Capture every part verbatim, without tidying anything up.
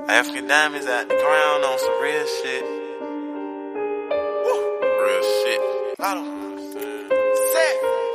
African diamonds out the ground on some real shit. Woo. Real shit. Follow. Set.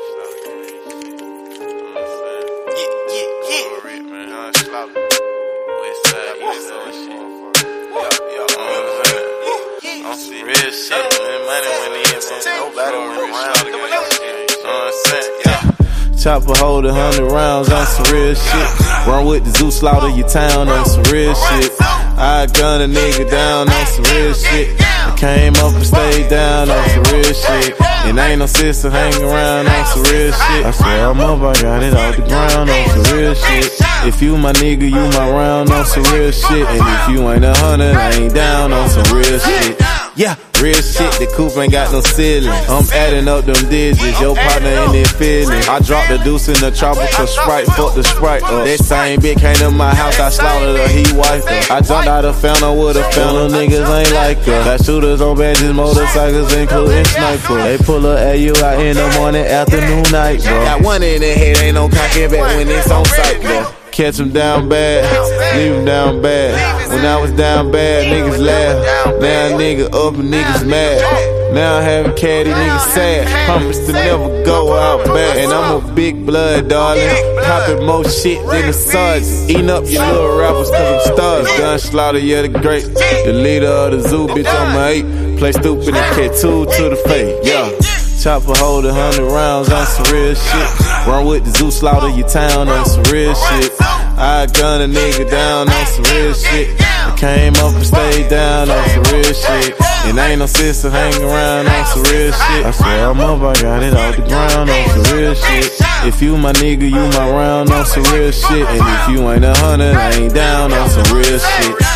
Yeah, yeah, yeah. Rich, man. Nah, slaughter. West side, east side shit. Yeah, yeah. On some real shit, man. Money went in, man. Nobody went around. You know what I'm saying? Yeah. Chopper hold a hundred rounds on some real shit. Run with the zoo, slaughter your town on some real shit. I gun a nigga down on some real shit. I came up and stayed down on some real shit. And ain't no sister hanging around on some real shit. I swear I'm up, I got it off the ground on some real shit. If you my nigga, you my round on some real shit. And if you ain't a hundred, I ain't down on some real shit. Yeah, real shit, the coupe ain't got no ceiling. I'm adding up them digits, your partner in it feeling. I dropped the deuce in the tropical Sprite, fuck the Sprite up. That same bitch came to my house, I slaughtered her, he wiped her. I jumped out of Phantom with a Phantom, niggas ain't like her. Got shooters on badges, motorcycles, including sniper. They pull a A U out in the morning, afternoon, night, bro. Got one in the head, ain't no cocking back when it's on sight, bro. Catch them down bad, leave them down bad. When I was down bad, niggas laugh. Now nigga up and niggas mad. Now I'm having caddy, niggas sad. Promise to never go out bad. And I'm a big blood, darling. Popping more shit than the suds. Eating up your little rappers cause I'm studs. Gun slaughter, yeah, the great. The leader of the zoo, bitch, I'm my eight. Play stupid and catch two to the face, yeah. Chopper hold a hundred rounds on some real shit. Run with the zoo, slaughter your town on some real shit. I gun a nigga down on some real shit. I came up and stayed down on some real shit. And ain't no sister hanging around on some real shit. I swear I'm up, I got it off the ground on some real shit. If you my nigga, you my round on some real shit. And if you ain't a hundred, I ain't down on some real shit.